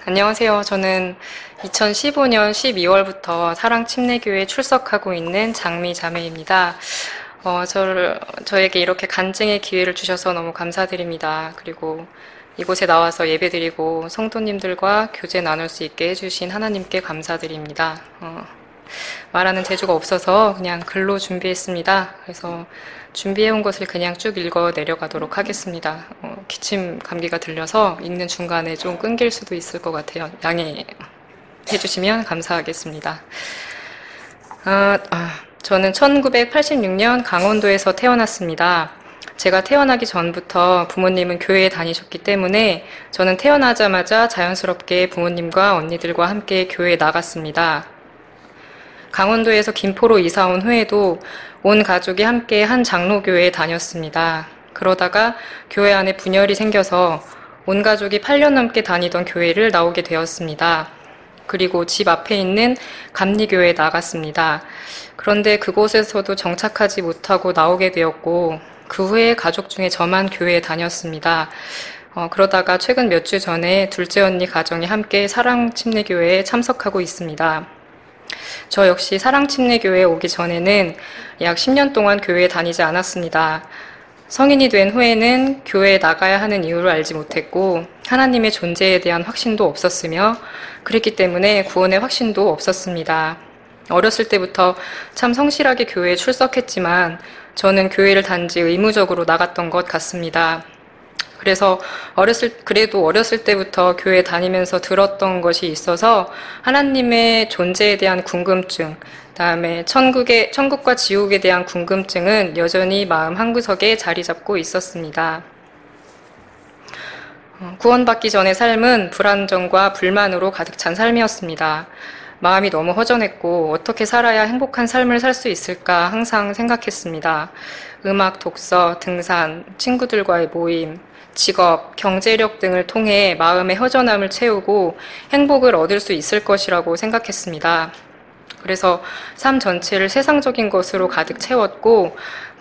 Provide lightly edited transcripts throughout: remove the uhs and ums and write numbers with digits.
안녕하세요. 저는 2015년 12월부터 사랑침례교회에 출석하고 있는 장미 자매입니다. 저에게 이렇게 간증의 기회를 주셔서 너무 감사드립니다. 그리고 이곳에 나와서 예배드리고 성도님들과 교제 나눌 수 있게 해주신 하나님께 감사드립니다. 말하는 재주가 없어서 그냥 글로 준비했습니다. 그래서 준비해온 것을 그냥 쭉 읽어 내려가도록 하겠습니다. 기침 감기가 들려서 읽는 중간에 좀 끊길 수도 있을 것 같아요. 양해해 주시면 감사하겠습니다. 저는 1986년 강원도에서 태어났습니다. 제가 태어나기 전부터 부모님은 교회에 다니셨기 때문에 저는 태어나자마자 자연스럽게 부모님과 언니들과 함께 교회에 나갔습니다. 강원도에서 김포로 이사 온 후에도 온 가족이 함께 한 장로교회에 다녔습니다. 그러다가 교회 안에 분열이 생겨서 온 가족이 8년 넘게 다니던 교회를 나오게 되었습니다. 그리고 집 앞에 있는 감리교회에 나갔습니다. 그런데 그곳에서도 정착하지 못하고 나오게 되었고 그 후에 가족 중에 저만 교회에 다녔습니다. 그러다가 최근 몇 주 전에 둘째 언니 가정이 함께 사랑침례교회에 참석하고 있습니다. 저 역시 사랑침례교회에 오기 전에는 약 10년 동안 교회에 다니지 않았습니다. 성인이 된 후에는 교회에 나가야 하는 이유를 알지 못했고 하나님의 존재에 대한 확신도 없었으며 그랬기 때문에 구원의 확신도 없었습니다. 어렸을 때부터 참 성실하게 교회에 출석했지만 저는 교회를 단지 의무적으로 나갔던 것 같습니다. 그래서 그래도 어렸을 때부터 교회 다니면서 들었던 것이 있어서 하나님의 존재에 대한 궁금증, 다음에 천국과 지옥에 대한 궁금증은 여전히 마음 한구석에 자리 잡고 있었습니다. 구원받기 전의 삶은 불안정과 불만으로 가득 찬 삶이었습니다. 마음이 너무 허전했고 어떻게 살아야 행복한 삶을 살 수 있을까 항상 생각했습니다. 음악, 독서, 등산, 친구들과의 모임, 직업, 경제력 등을 통해 마음의 허전함을 채우고 행복을 얻을 수 있을 것이라고 생각했습니다. 그래서 삶 전체를 세상적인 것으로 가득 채웠고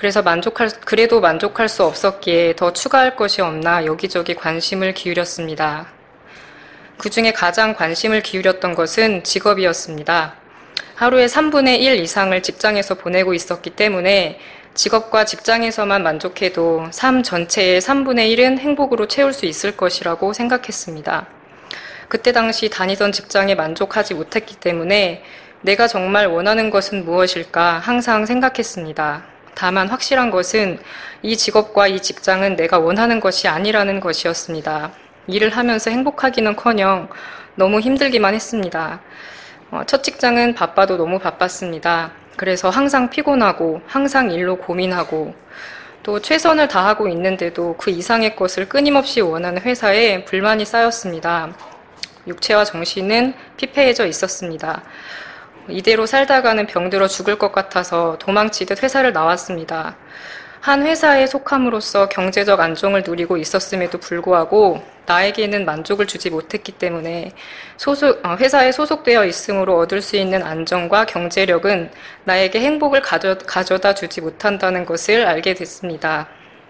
그래도 만족할 수 없었기에 더 추가할 것이 없나 여기저기 관심을 기울였습니다. 그 중에 가장 관심을 기울였던 것은 직업이었습니다. 하루에 3분의 1 이상을 직장에서 보내고 있었기 때문에 직업과 직장에서만 만족해도 삶 전체의 3분의 1은 행복으로 채울 수 있을 것이라고 생각했습니다. 그때 당시 다니던 직장에 만족하지 못했기 때문에 내가 정말 원하는 것은 무엇일까 항상 생각했습니다. 다만 확실한 것은 이 직업과 이 직장은 내가 원하는 것이 아니라는 것이었습니다. 일을 하면서 행복하기는커녕 너무 힘들기만 했습니다. 첫 직장은 바빠도 너무 바빴습니다. 그래서 항상 피곤하고 항상 일로 고민하고 또 최선을 다하고 있는데도 그 이상의 것을 끊임없이 원하는 회사에 불만이 쌓였습니다. 육체와 정신은 피폐해져 있었습니다. 이대로 살다가는 병들어 죽을 것 같아서 도망치듯 회사를 나왔습니다. 한 회사에 속함으로써 경제적 안정을 누리고 있었음에도 불구하고 나에게는 만족을 주지 못했기 때문에 회사에 소속되어 있음으로 얻을 수 있는 안정과 경제력은 나에게 행복을 가져다 주지 못한다는 것을 알게 됐습니다.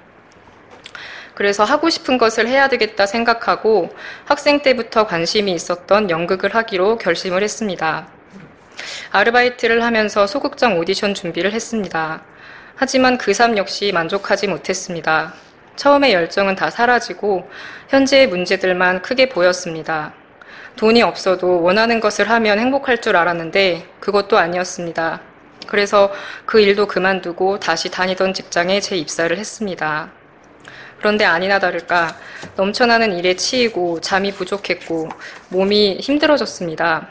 그래서 하고 싶은 것을 해야 되겠다 생각하고 학생 때부터 관심이 있었던 연극을 하기로 결심을 했습니다. 아르바이트를 하면서 소극장 오디션 준비를 했습니다. 하지만 그 삶 역시 만족하지 못했습니다. 처음에 열정은 다 사라지고 현재의 문제들만 크게 보였습니다. 돈이 없어도 원하는 것을 하면 행복할 줄 알았는데 그것도 아니었습니다. 그래서 그 일도 그만두고 다시 다니던 직장에 재입사를 했습니다. 그런데 아니나 다를까 넘쳐나는 일에 치이고 잠이 부족했고 몸이 힘들어졌습니다.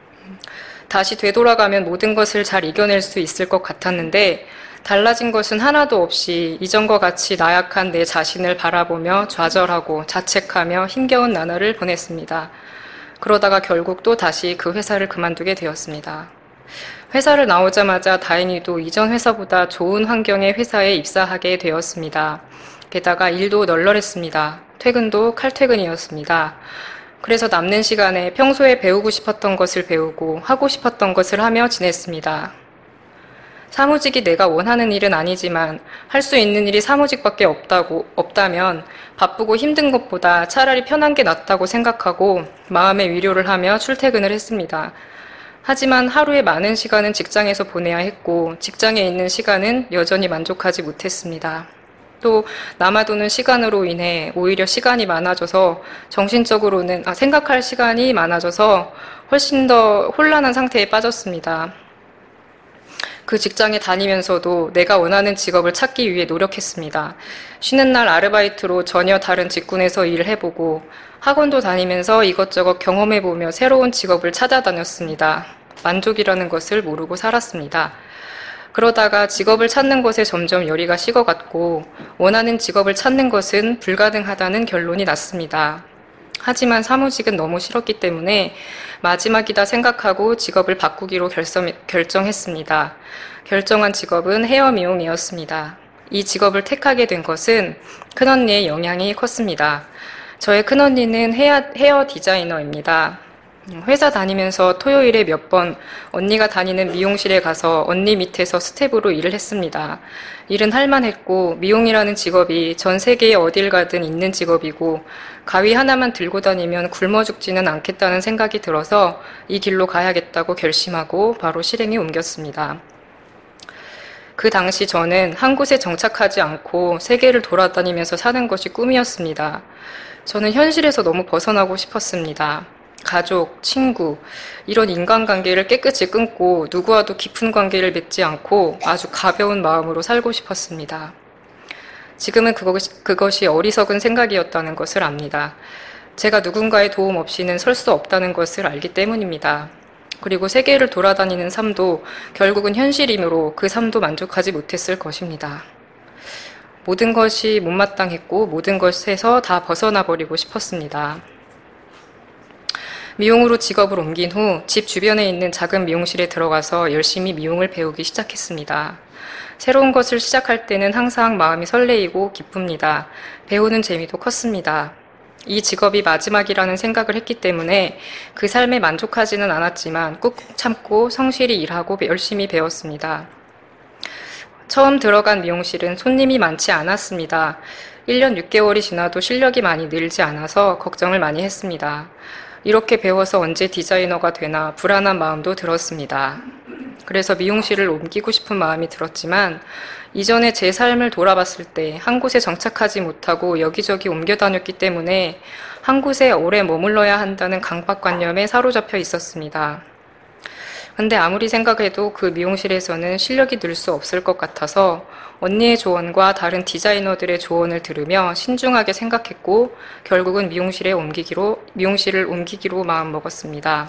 다시 되돌아가면 모든 것을 잘 이겨낼 수 있을 것 같았는데 달라진 것은 하나도 없이 이전과 같이 나약한 내 자신을 바라보며 좌절하고 자책하며 힘겨운 나날을 보냈습니다. 그러다가 결국 또 다시 그 회사를 그만두게 되었습니다. 회사를 나오자마자 다행히도 이전 회사보다 좋은 환경의 회사에 입사하게 되었습니다. 게다가 일도 널널했습니다. 퇴근도 칼퇴근이었습니다. 그래서 남는 시간에 평소에 배우고 싶었던 것을 배우고 하고 싶었던 것을 하며 지냈습니다. 사무직이 내가 원하는 일은 아니지만 할 수 있는 일이 사무직밖에 없다면 바쁘고 힘든 것보다 차라리 편한 게 낫다고 생각하고 마음의 위로를 하며 출퇴근을 했습니다. 하지만 하루에 많은 시간은 직장에서 보내야 했고 직장에 있는 시간은 여전히 만족하지 못했습니다. 또 남아도는 시간으로 인해 오히려 시간이 많아져서 정신적으로는 생각할 시간이 많아져서 훨씬 더 혼란한 상태에 빠졌습니다. 그 직장에 다니면서도 내가 원하는 직업을 찾기 위해 노력했습니다. 쉬는 날 아르바이트로 전혀 다른 직군에서 일을 해보고 학원도 다니면서 이것저것 경험해보며 새로운 직업을 찾아다녔습니다. 만족이라는 것을 모르고 살았습니다. 그러다가 직업을 찾는 것에 점점 열의가 식어갔고 원하는 직업을 찾는 것은 불가능하다는 결론이 났습니다. 하지만 사무직은 너무 싫었기 때문에 마지막이다 생각하고 직업을 바꾸기로 결정했습니다. 결정한 직업은 헤어 미용이었습니다. 이 직업을 택하게 된 것은 큰언니의 영향이 컸습니다. 저의 큰언니는 헤어 디자이너입니다. 회사 다니면서 토요일에 몇 번 언니가 다니는 미용실에 가서 언니 밑에서 스텝으로 일을 했습니다. 일은 할만했고 미용이라는 직업이 전 세계에 어딜 가든 있는 직업이고 가위 하나만 들고 다니면 굶어 죽지는 않겠다는 생각이 들어서 이 길로 가야겠다고 결심하고 바로 실행에 옮겼습니다. 그 당시 저는 한 곳에 정착하지 않고 세계를 돌아다니면서 사는 것이 꿈이었습니다. 저는 현실에서 너무 벗어나고 싶었습니다. 가족, 친구, 이런 인간관계를 깨끗이 끊고 누구와도 깊은 관계를 맺지 않고 아주 가벼운 마음으로 살고 싶었습니다. 지금은 그것이 어리석은 생각이었다는 것을 압니다. 제가 누군가의 도움 없이는 설 수 없다는 것을 알기 때문입니다. 그리고 세계를 돌아다니는 삶도 결국은 현실이므로 그 삶도 만족하지 못했을 것입니다. 모든 것이 못마땅했고 모든 것에서 다 벗어나 버리고 싶었습니다. 미용으로 직업을 옮긴 후 집 주변에 있는 작은 미용실에 들어가서 열심히 미용을 배우기 시작했습니다. 새로운 것을 시작할 때는 항상 마음이 설레이고 기쁩니다. 배우는 재미도 컸습니다. 이 직업이 마지막이라는 생각을 했기 때문에 그 삶에 만족하지는 않았지만 꾹꾹 참고 성실히 일하고 열심히 배웠습니다. 처음 들어간 미용실은 손님이 많지 않았습니다. 1년 6개월이 지나도 실력이 많이 늘지 않아서 걱정을 많이 했습니다. 이렇게 배워서 언제 디자이너가 되나 불안한 마음도 들었습니다. 그래서 미용실을 옮기고 싶은 마음이 들었지만 이전에 제 삶을 돌아봤을 때 한 곳에 정착하지 못하고 여기저기 옮겨 다녔기 때문에 한 곳에 오래 머물러야 한다는 강박관념에 사로잡혀 있었습니다. 근데 아무리 생각해도 그 미용실에서는 실력이 늘 수 없을 것 같아서 언니의 조언과 다른 디자이너들의 조언을 들으며 신중하게 생각했고 결국은 미용실을 옮기기로 마음먹었습니다.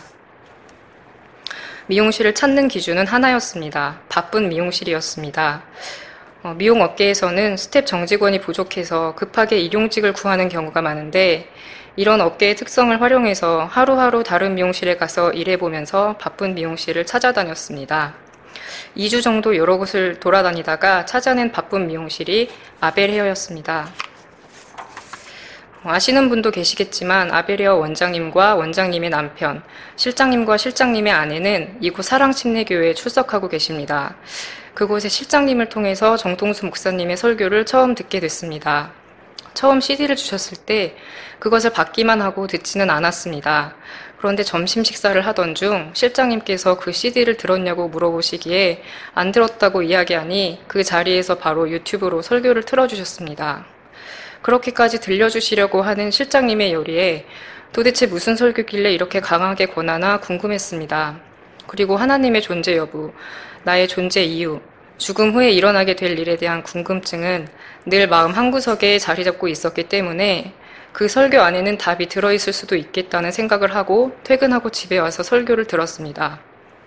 미용실을 찾는 기준은 하나였습니다. 바쁜 미용실이었습니다. 미용업계에서는 스텝 정직원이 부족해서 급하게 일용직을 구하는 경우가 많은데 이런 업계의 특성을 활용해서 하루하루 다른 미용실에 가서 일해보면서 바쁜 미용실을 찾아다녔습니다. 2주 정도 여러 곳을 돌아다니다가 찾아낸 바쁜 미용실이 아벨헤어였습니다. 아시는 분도 계시겠지만 아벨헤어 원장님과 원장님의 남편, 실장님과 실장님의 아내는 이곳 사랑침례교회에 출석하고 계십니다. 그곳의 실장님을 통해서 정동수 목사님의 설교를 처음 듣게 됐습니다. 처음 CD를 주셨을 때 그것을 받기만 하고 듣지는 않았습니다. 그런데 점심 식사를 하던 중 실장님께서 그 CD를 들었냐고 물어보시기에 안 들었다고 이야기하니 그 자리에서 바로 유튜브로 설교를 틀어주셨습니다. 그렇게까지 들려주시려고 하는 실장님의 요리에 도대체 무슨 설교길래 이렇게 강하게 권하나 궁금했습니다. 그리고 하나님의 존재 여부, 나의 존재 이유, 죽음 후에 일어나게 될 일에 대한 궁금증은 늘 마음 한구석에 자리 잡고 있었기 때문에 그 설교 안에는 답이 들어있을 수도 있겠다는 생각을 하고 퇴근하고 집에 와서 설교를 들었습니다.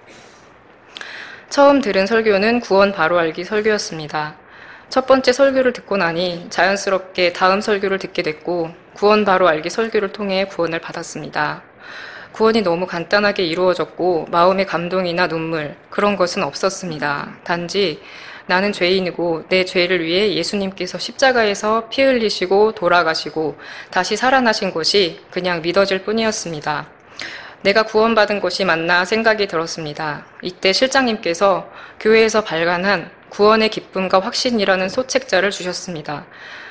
처음 들은 설교는 구원 바로 알기 설교였습니다. 첫 번째 설교를 듣고 나니 자연스럽게 다음 설교를 듣게 됐고 구원 바로 알기 설교를 통해 구원을 받았습니다. 구원이 너무 간단하게 이루어졌고 마음의 감동이나 눈물 그런 것은 없었습니다. 단지 나는 죄인이고 내 죄를 위해 예수님께서 십자가에서 피 흘리시고 돌아가시고 다시 살아나신 것이 그냥 믿어질 뿐이었습니다. 내가 구원받은 것이 맞나 생각이 들었습니다. 이때 실장님께서 교회에서 발간한 구원의 기쁨과 확신이라는 소책자를 주셨습니다.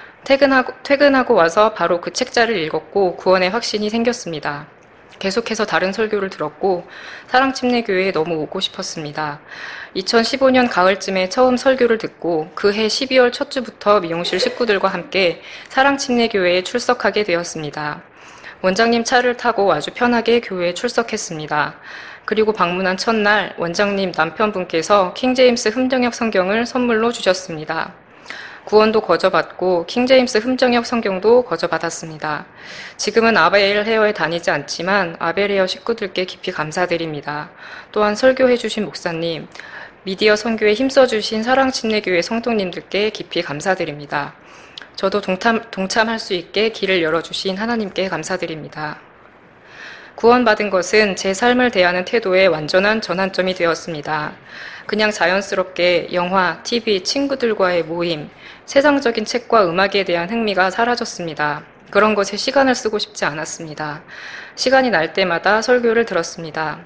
퇴근하고 와서 바로 그 책자를 읽었고 구원의 확신이 생겼습니다. 계속해서 다른 설교를 들었고 사랑침례교회에 너무 오고 싶었습니다. 2015년 가을쯤에 처음 설교를 듣고 그해 12월 첫 주부터 미용실 식구들과 함께 사랑침례교회에 출석하게 되었습니다. 원장님 차를 타고 아주 편하게 교회에 출석했습니다. 그리고 방문한 첫날 원장님 남편분께서 킹제임스 흠정역 성경을 선물로 주셨습니다. 구원도 거저받고 킹제임스 흠정역 성경도 거저받았습니다. 지금은 아벨 헤어에 다니지 않지만 아벨 헤어 식구들께 깊이 감사드립니다. 또한 설교해주신 목사님, 미디어 선교에 힘써주신 사랑침례교회 성도님들께 깊이 감사드립니다. 저도 동참할 수 있게 길을 열어주신 하나님께 감사드립니다. 구원받은 것은 제 삶을 대하는 태도의 완전한 전환점이 되었습니다. 그냥 자연스럽게 영화, TV, 친구들과의 모임, 세상적인 책과 음악에 대한 흥미가 사라졌습니다. 그런 것에 시간을 쓰고 싶지 않았습니다. 시간이 날 때마다 설교를 들었습니다.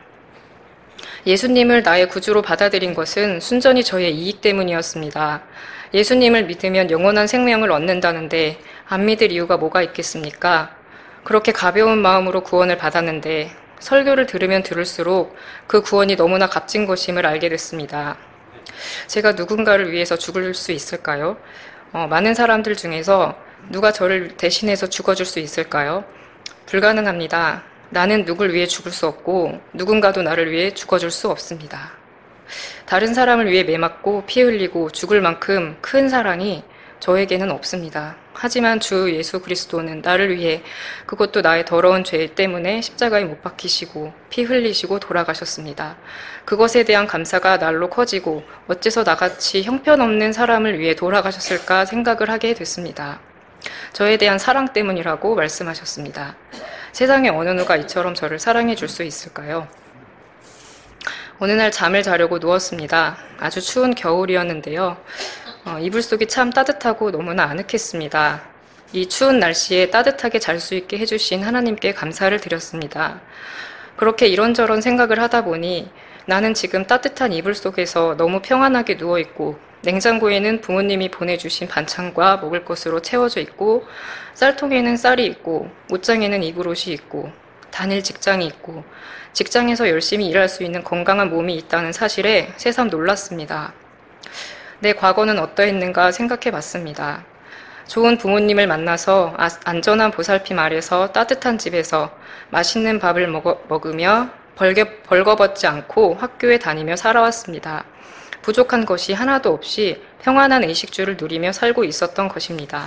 예수님을 나의 구주로 받아들인 것은 순전히 저의 이익 때문이었습니다. 예수님을 믿으면 영원한 생명을 얻는다는데 안 믿을 이유가 뭐가 있겠습니까? 그렇게 가벼운 마음으로 구원을 받았는데 설교를 들으면 들을수록 그 구원이 너무나 값진 것임을 알게 됐습니다. 제가 누군가를 위해서 죽을 수 있을까요? 많은 사람들 중에서 누가 저를 대신해서 죽어줄 수 있을까요? 불가능합니다. 나는 누굴 위해 죽을 수 없고 누군가도 나를 위해 죽어줄 수 없습니다. 다른 사람을 위해 매 맞고 피 흘리고 죽을 만큼 큰 사랑이 저에게는 없습니다. 하지만 주 예수 그리스도는 나를 위해, 그것도 나의 더러운 죄 때문에 십자가에 못 박히시고 피 흘리시고 돌아가셨습니다. 그것에 대한 감사가 날로 커지고 어째서 나같이 형편없는 사람을 위해 돌아가셨을까 생각을 하게 됐습니다. 저에 대한 사랑 때문이라고 말씀하셨습니다. 세상에 어느 누가 이처럼 저를 사랑해 줄 수 있을까요? 어느 날 잠을 자려고 누웠습니다. 아주 추운 겨울이었는데요. 이불 속이 참 따뜻하고 너무나 아늑했습니다. 이 추운 날씨에 따뜻하게 잘 수 있게 해주신 하나님께 감사를 드렸습니다. 그렇게 이런저런 생각을 하다 보니 나는 지금 따뜻한 이불 속에서 너무 평안하게 누워있고 냉장고에는 부모님이 보내주신 반찬과 먹을 것으로 채워져 있고 쌀통에는 쌀이 있고 옷장에는 입을 옷이 있고 다닐 직장이 있고 직장에서 열심히 일할 수 있는 건강한 몸이 있다는 사실에 새삼 놀랐습니다. 내 과거는 어떠했는가 생각해 봤습니다. 좋은 부모님을 만나서 안전한 보살핌 아래서 따뜻한 집에서 맛있는 밥을 먹으며 벌거벗지 않고 학교에 다니며 살아왔습니다. 부족한 것이 하나도 없이 평안한 의식주를 누리며 살고 있었던 것입니다.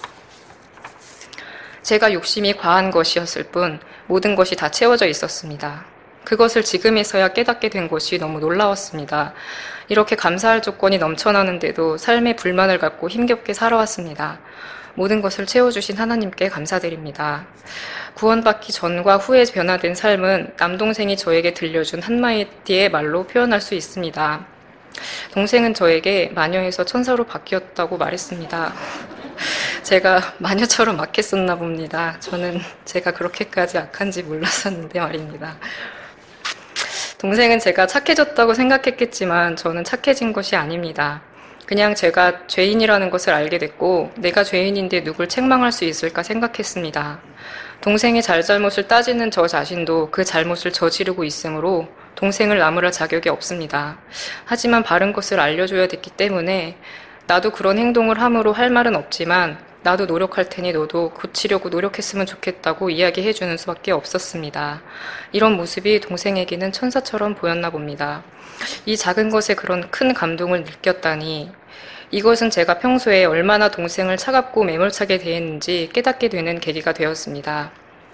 제가 욕심이 과한 것이었을 뿐 모든 것이 다 채워져 있었습니다. 그것을 지금에서야 깨닫게 된 것이 너무 놀라웠습니다. 이렇게 감사할 조건이 넘쳐나는데도 삶에 불만을 갖고 힘겹게 살아왔습니다. 모든 것을 채워주신 하나님께 감사드립니다. 구원받기 전과 후에 변화된 삶은 남동생이 저에게 들려준 한마디의 말로 표현할 수 있습니다. 동생은 저에게 마녀에서 천사로 바뀌었다고 말했습니다. 제가 마녀처럼 악했었나 봅니다. 저는 제가 그렇게까지 악한지 몰랐었는데 말입니다. 동생은 제가 착해졌다고 생각했겠지만 저는 착해진 것이 아닙니다. 그냥 제가 죄인이라는 것을 알게 됐고 내가 죄인인데 누굴 책망할 수 있을까 생각했습니다. 동생의 잘잘못을 따지는 저 자신도 그 잘못을 저지르고 있으므로 동생을 나무랄 자격이 없습니다. 하지만 바른 것을 알려줘야 됐기 때문에 나도 그런 행동을 함으로 할 말은 없지만 나도 노력할 테니 너도 고치려고 노력했으면 좋겠다고 이야기해주는 수밖에 없었습니다. 이런 모습이 동생에게는 천사처럼 보였나 봅니다. 이 작은 것에 그런 큰 감동을 느꼈다니 이것은 제가 평소에 얼마나 동생을 차갑고 매몰차게 대했는지 깨닫게 되는 계기가 되었습니다.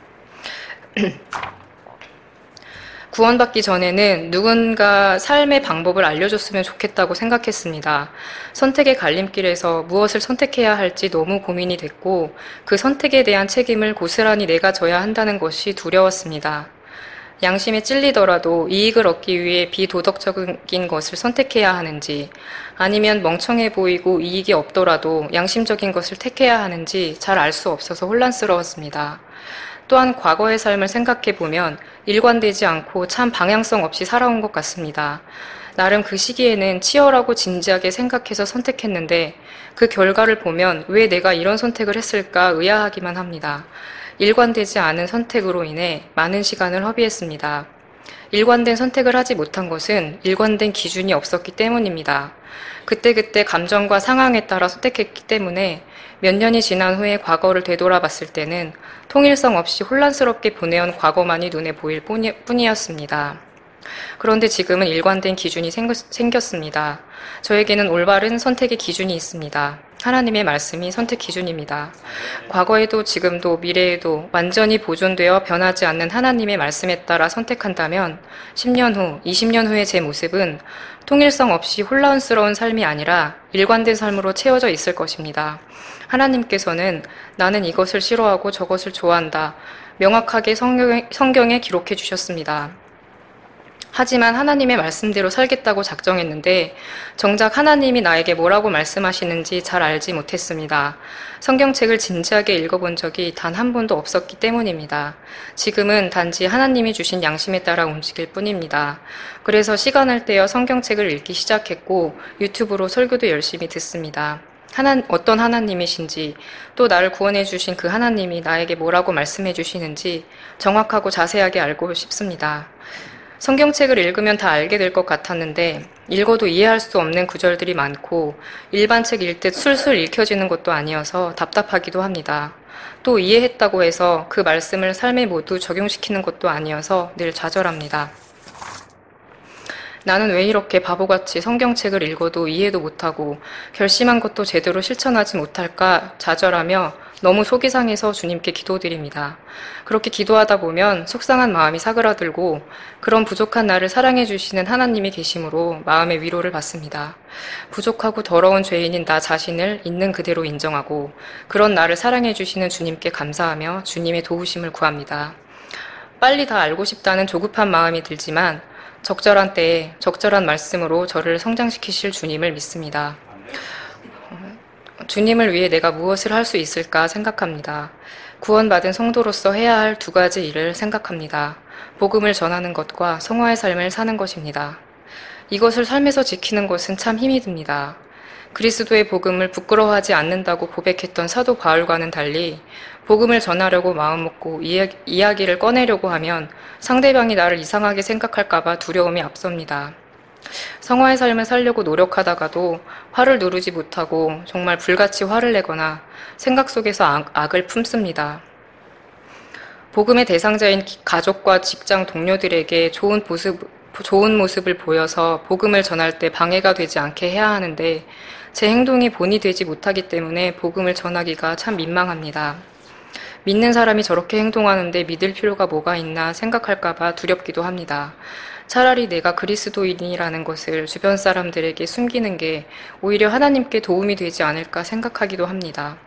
구원받기 전에는 누군가 삶의 방법을 알려줬으면 좋겠다고 생각했습니다. 선택의 갈림길에서 무엇을 선택해야 할지 너무 고민이 됐고 그 선택에 대한 책임을 고스란히 내가 져야 한다는 것이 두려웠습니다. 양심에 찔리더라도 이익을 얻기 위해 비도덕적인 것을 선택해야 하는지 아니면 멍청해 보이고 이익이 없더라도 양심적인 것을 택해야 하는지 잘 알 수 없어서 혼란스러웠습니다. 또한 과거의 삶을 생각해 보면 일관되지 않고 참 방향성 없이 살아온 것 같습니다. 나름 그 시기에는 치열하고 진지하게 생각해서 선택했는데 그 결과를 보면 왜 내가 이런 선택을 했을까 의아하기만 합니다. 일관되지 않은 선택으로 인해 많은 시간을 허비했습니다. 일관된 선택을 하지 못한 것은 일관된 기준이 없었기 때문입니다. 그때그때 감정과 상황에 따라 선택했기 때문에 몇 년이 지난 후에 과거를 되돌아봤을 때는 통일성 없이 혼란스럽게 보내온 과거만이 눈에 보일 뿐이었습니다. 그런데 지금은 일관된 기준이 생겼습니다. 저에게는 올바른 선택의 기준이 있습니다. 하나님의 말씀이 선택 기준입니다. 과거에도 지금도 미래에도 완전히 보존되어 변하지 않는 하나님의 말씀에 따라 선택한다면 10년 후, 20년 후의 제 모습은 통일성 없이 혼란스러운 삶이 아니라 일관된 삶으로 채워져 있을 것입니다. 하나님께서는 나는 이것을 싫어하고 저것을 좋아한다. 명확하게 성경에 기록해 주셨습니다. 하지만 하나님의 말씀대로 살겠다고 작정했는데 정작 하나님이 나에게 뭐라고 말씀하시는지 잘 알지 못했습니다. 성경책을 진지하게 읽어본 적이 단 한 번도 없었기 때문입니다. 지금은 단지 하나님이 주신 양심에 따라 움직일 뿐입니다. 그래서 시간을 떼어 성경책을 읽기 시작했고 유튜브로 설교도 열심히 듣습니다. 어떤 하나님이신지 또 나를 구원해 주신 그 하나님이 나에게 뭐라고 말씀해 주시는지 정확하고 자세하게 알고 싶습니다. 성경책을 읽으면 다 알게 될 것 같았는데 읽어도 이해할 수 없는 구절들이 많고 일반 책 읽듯 술술 읽혀지는 것도 아니어서 답답하기도 합니다. 또 이해했다고 해서 그 말씀을 삶에 모두 적용시키는 것도 아니어서 늘 좌절합니다. 나는 왜 이렇게 바보같이 성경책을 읽어도 이해도 못하고 결심한 것도 제대로 실천하지 못할까 좌절하며 너무 속이 상해서 주님께 기도드립니다. 그렇게 기도하다 보면 속상한 마음이 사그라들고 그런 부족한 나를 사랑해 주시는 하나님이 계심으로 마음의 위로를 받습니다. 부족하고 더러운 죄인인 나 자신을 있는 그대로 인정하고 그런 나를 사랑해 주시는 주님께 감사하며 주님의 도우심을 구합니다. 빨리 다 알고 싶다는 조급한 마음이 들지만 적절한 때에 적절한 말씀으로 저를 성장시키실 주님을 믿습니다. 주님을 위해 내가 무엇을 할 수 있을까 생각합니다. 구원받은 성도로서 해야 할 두 가지 일을 생각합니다. 복음을 전하는 것과 성화의 삶을 사는 것입니다. 이것을 삶에서 지키는 것은 참 힘이 듭니다. 그리스도의 복음을 부끄러워하지 않는다고 고백했던 사도 바울과는 달리 복음을 전하려고 마음먹고 이야기를 꺼내려고 하면 상대방이 나를 이상하게 생각할까봐 두려움이 앞섭니다. 성화의 삶을 살려고 노력하다가도 화를 누르지 못하고 정말 불같이 화를 내거나 생각 속에서 악을 품습니다. 복음의 대상자인 가족과 직장 동료들에게 좋은 모습을 보여서 복음을 전할 때 방해가 되지 않게 해야 하는데 제 행동이 본이 되지 못하기 때문에 복음을 전하기가 참 민망합니다. 믿는 사람이 저렇게 행동하는데 믿을 필요가 뭐가 있나 생각할까봐 두렵기도 합니다. 차라리 내가 그리스도인이라는 것을 주변 사람들에게 숨기는 게 오히려 하나님께 도움이 되지 않을까 생각하기도 합니다.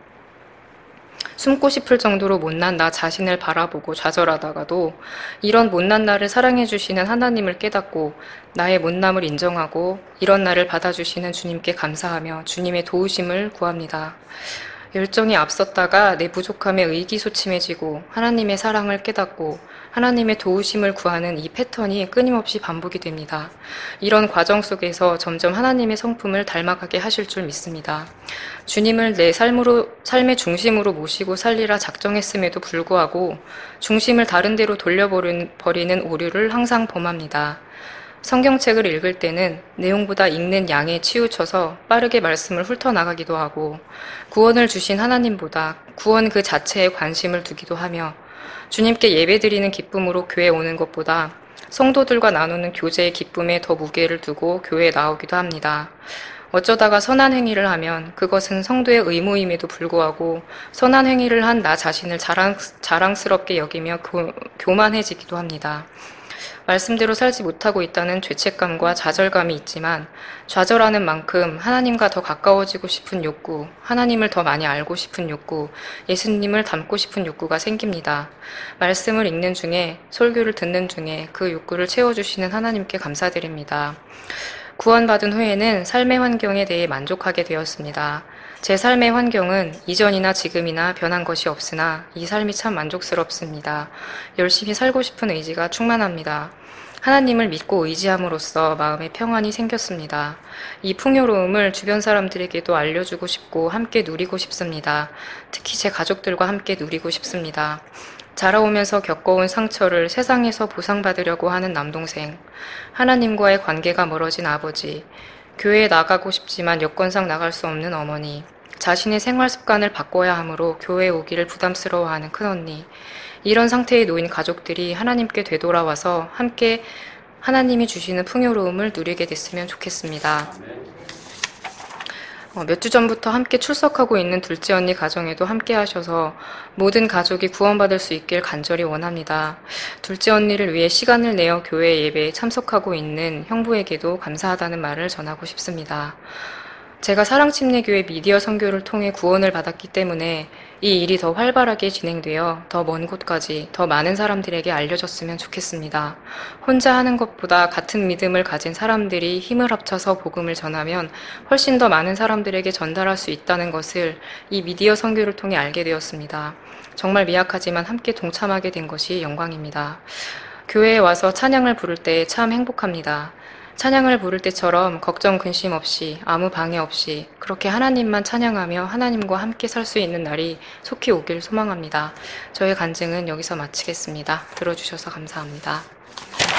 숨고 싶을 정도로 못난 나 자신을 바라보고 좌절하다가도 이런 못난 나를 사랑해 주시는 하나님을 깨닫고 나의 못남을 인정하고 이런 나를 받아주시는 주님께 감사하며 주님의 도우심을 구합니다. 열정이 앞섰다가 내 부족함에 의기소침해지고 하나님의 사랑을 깨닫고 하나님의 도우심을 구하는 이 패턴이 끊임없이 반복이 됩니다. 이런 과정 속에서 점점 하나님의 성품을 닮아가게 하실 줄 믿습니다. 주님을 내 삶의 중심으로 모시고 살리라 작정했음에도 불구하고 중심을 다른 데로 돌려버리는 오류를 항상 범합니다. 성경책을 읽을 때는 내용보다 읽는 양에 치우쳐서 빠르게 말씀을 훑어나가기도 하고 구원을 주신 하나님보다 구원 그 자체에 관심을 두기도 하며 주님께 예배드리는 기쁨으로 교회에 오는 것보다 성도들과 나누는 교제의 기쁨에 더 무게를 두고 교회에 나오기도 합니다. 어쩌다가 선한 행위를 하면 그것은 성도의 의무임에도 불구하고 선한 행위를 한 나 자신을 자랑스럽게 여기며 교만해지기도 합니다. 말씀대로 살지 못하고 있다는 죄책감과 좌절감이 있지만 좌절하는 만큼 하나님과 더 가까워지고 싶은 욕구, 하나님을 더 많이 알고 싶은 욕구, 예수님을 닮고 싶은 욕구가 생깁니다. 말씀을 읽는 중에, 설교를 듣는 중에 그 욕구를 채워주시는 하나님께 감사드립니다. 구원받은 후에는 삶의 환경에 대해 만족하게 되었습니다. 제 삶의 환경은 이전이나 지금이나 변한 것이 없으나 이 삶이 참 만족스럽습니다. 열심히 살고 싶은 의지가 충만합니다. 하나님을 믿고 의지함으로써 마음에 평안이 생겼습니다. 이 풍요로움을 주변 사람들에게도 알려주고 싶고 함께 누리고 싶습니다. 특히 제 가족들과 함께 누리고 싶습니다. 자라오면서 겪어온 상처를 세상에서 보상받으려고 하는 남동생, 하나님과의 관계가 멀어진 아버지, 교회에 나가고 싶지만 여건상 나갈 수 없는 어머니, 자신의 생활 습관을 바꿔야 하므로 교회에 오기를 부담스러워하는 큰언니, 이런 상태에 놓인 가족들이 하나님께 되돌아와서 함께 하나님이 주시는 풍요로움을 누리게 됐으면 좋겠습니다. 몇 주 전부터 함께 출석하고 있는 둘째 언니 가정에도 함께 하셔서 모든 가족이 구원받을 수 있길 간절히 원합니다. 둘째 언니를 위해 시간을 내어 교회 예배에 참석하고 있는 형부에게도 감사하다는 말을 전하고 싶습니다. 제가 사랑침례교회 미디어 선교를 통해 구원을 받았기 때문에 이 일이 더 활발하게 진행되어 더 먼 곳까지 더 많은 사람들에게 알려졌으면 좋겠습니다. 혼자 하는 것보다 같은 믿음을 가진 사람들이 힘을 합쳐서 복음을 전하면 훨씬 더 많은 사람들에게 전달할 수 있다는 것을 이 미디어 선교를 통해 알게 되었습니다. 정말 미약하지만 함께 동참하게 된 것이 영광입니다. 교회에 와서 찬양을 부를 때 참 행복합니다. 찬양을 부를 때처럼 걱정 근심 없이 아무 방해 없이 그렇게 하나님만 찬양하며 하나님과 함께 살 수 있는 날이 속히 오길 소망합니다. 저의 간증은 여기서 마치겠습니다. 들어주셔서 감사합니다.